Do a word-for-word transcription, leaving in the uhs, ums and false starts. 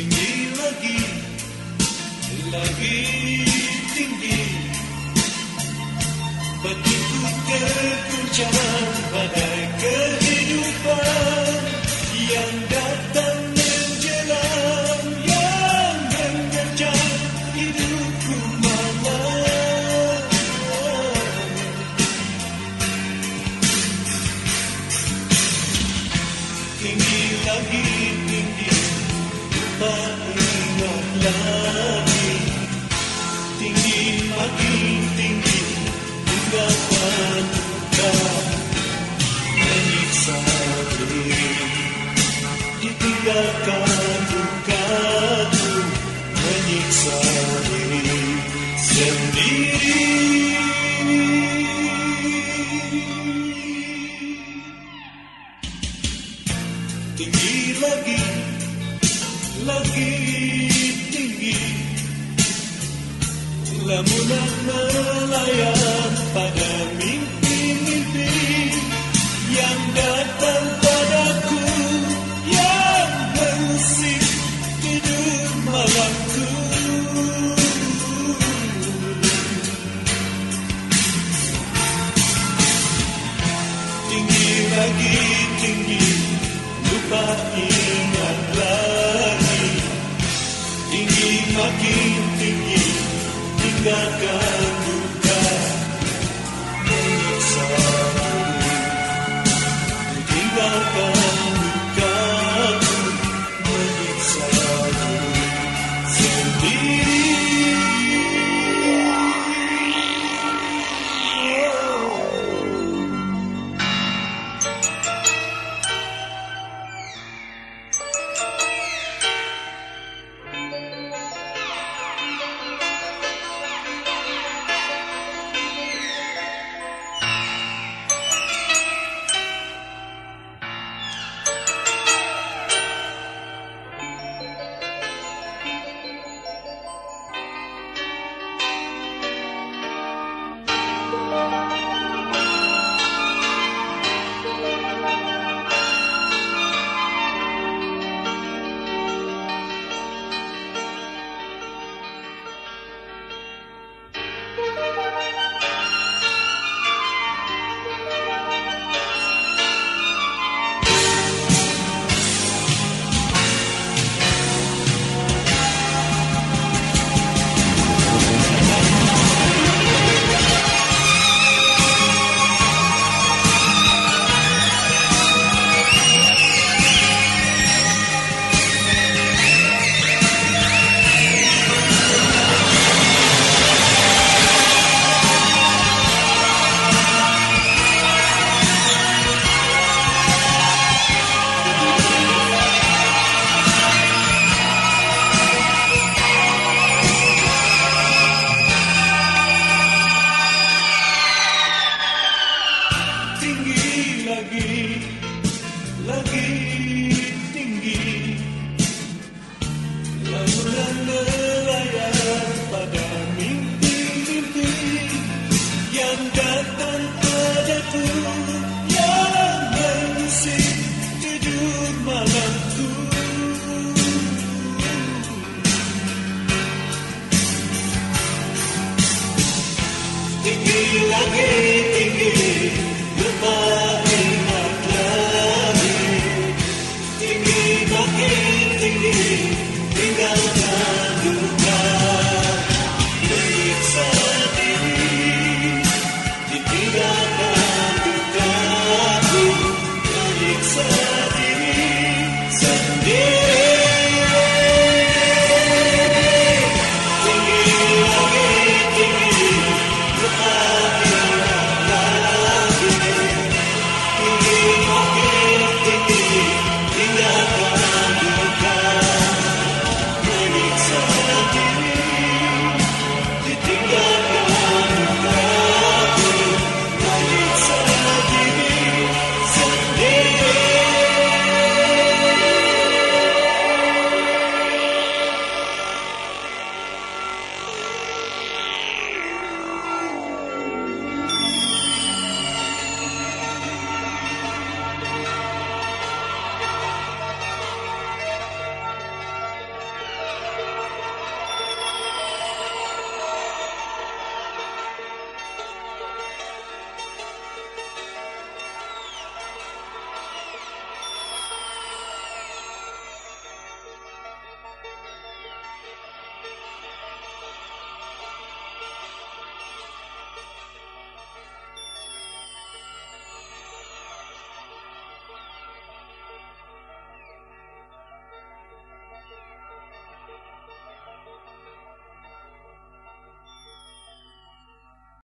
tinggi lagi, lagi tinggi. Begitu terguncang badai kehidupan yang datang menjelang, yang menerjang hidupku malam. Tinggi lagi, tinggi, lupa ingat lagi. Tinggi makin tinggi, tinggalkan duka, menyiksa diri. Ditinggalkan dukaku, menyiksa diri sendiri. Tinggi lagi, lagi tinggi, lamunan melayang pada mimpi-mimpi yang datang padaku, yang mengusik tidur malamku. Tinggi lagi, tinggi, lupa ingat lagi. Tinggi makin tinggi, tinggalkan duka, menyiksa diri. Tinggalkan dukaku, menyiksa diri sendiri. Lagi tinggi, lamunan melayang pada mimpi-mimpi yang datang padaku, yang mengusik tidur malamku. Tinggi lagi, tinggi, lupa ingat lagi. Tinggi makin tinggi, tinggalkan duka, menyiksa diri. Ditinggalkan dukaku, menyiksa diri sendiri.